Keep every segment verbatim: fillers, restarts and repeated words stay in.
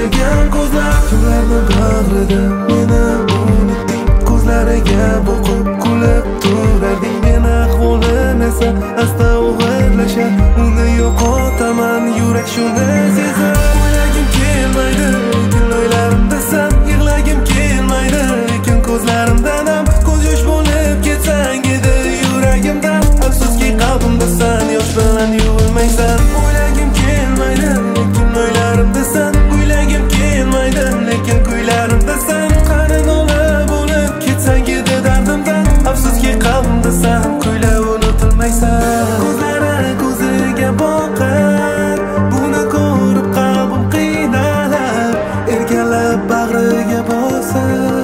o'ylagan ko'zlar Kimlarni bag'rida meni unutding Ko'zlariga boqib kulib turarding Men ahvolim esa asta og'irlashar Uni yo'qotaman yurak shuni sezar O'ylagim kelmaydi lekin o'ylarimda san Yig'lagim kelmaydi lekin ko'zlarimda nam Ko'z yosh bo'lib ketsang edi yuragimdan Afsuski qalbimda san yosh bilan yuvilmaysan O'ylagim kelmaydi lekin o'ylarimda san O'ylagim kelmaydi lekin kuylarimda san Qani nola bo'lib ketsang edi dardimdan Afsuski qalbimda san kuylab unutilmaysan Ko'zlari ko'ziga boqar Buni ko'rib qalbim qiynalib Erkalab bag'riga bosar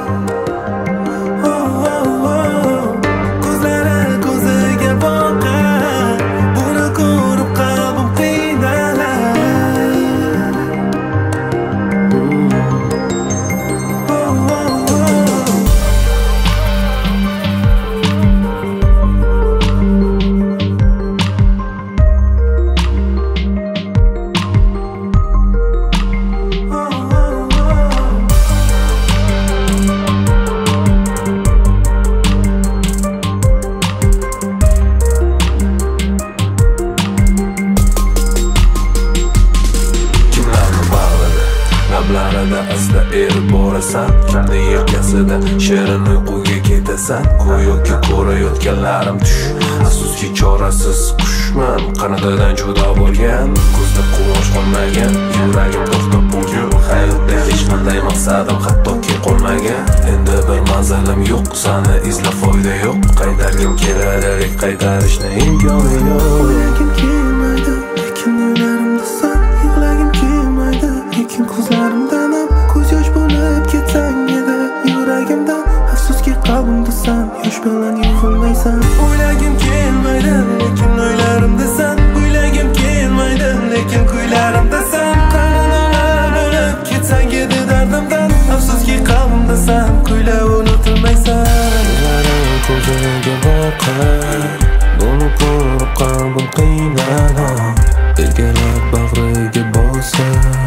Lablarida asla erib borasan Kimni yelkasida shirin uyquga ketasan Go'yoki ko'rayotganlarim tush Afsuski chorasiz qushman Qanotidan judo bo'lgan Ko'zda quyosh qolmagan Yuragim to'xtab bo'lgan Hayotda hech qanday maqsadim hattoki qolmagan Endi bir manzilim yo'q Sani izlab foyda yo'q Qaytargim keladi lek qaytarishni imkoni yo'q O'ylagim kelmaydi lekin o'ylarimda san Yig'lagim kelmaydi lekin ko'zlarimdan ham ko'z yosh bo'lib ketsang edi yuragimdan Afsuski qalbimda san yosh bilan yuvilmaysan O'ylagim kelmaydi lekin o'ylarimda san O'ylagim kelmaydi lekin kuylarimda san Qani nola bo'lib ketsang edi dardimdan Afsuski qalbimda san kuylab unutilmaysan Ko'zlari ko'ziga boqar Buni ko'rib qalbim qiynalib Erkalab bag'riga bosar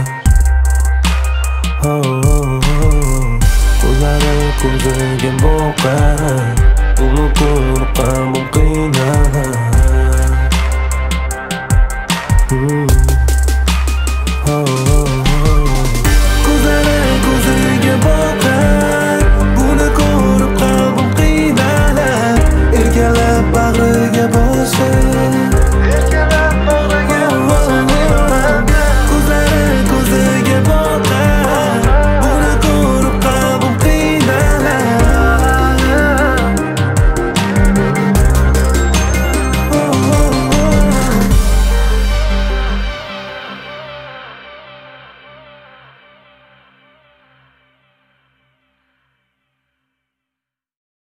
Ko'zlari ko'ziga boqar Buni